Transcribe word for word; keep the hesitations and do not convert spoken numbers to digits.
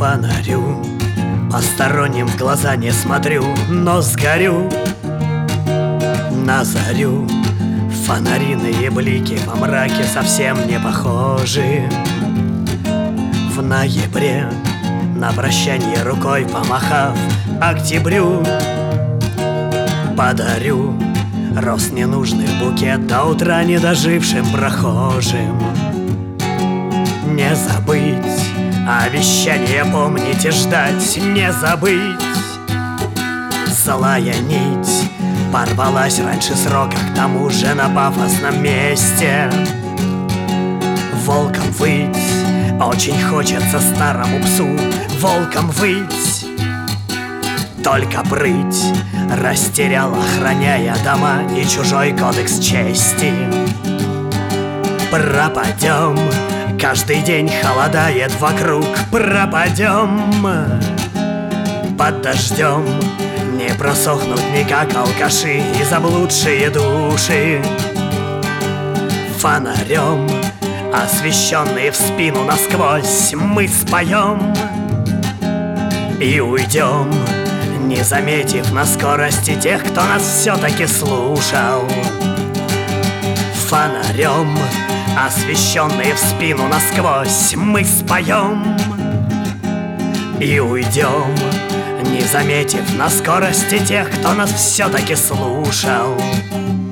фонарю, посторонним в глаза не смотрю, но сгорю на зарю. Фонариные блики во мраке совсем не похожи. В ноябре, на прощанье рукой помахав октябрю, подарю роз ненужный букет до утра не дожившим прохожим. Не забыть обещание, помните ждать, не забыть. Злая нить порвалась раньше срока, к тому же на пафосном месте. Волком выть очень хочется старому псу, волком выть. Только прыть растерял, охраняя дома и чужой кодекс чести. Пропадем, каждый день холодает вокруг, пропадем под дождем, не просохнут никак алкаши и заблудшие души. Фонарем, освещенные в спину насквозь, мы споем и уйдем, не заметив на скорости тех, кто нас все-таки слушал. Фонарем, освещенные в спину насквозь, мы споем и уйдем, не заметив на скорости тех, кто нас все-таки слушал.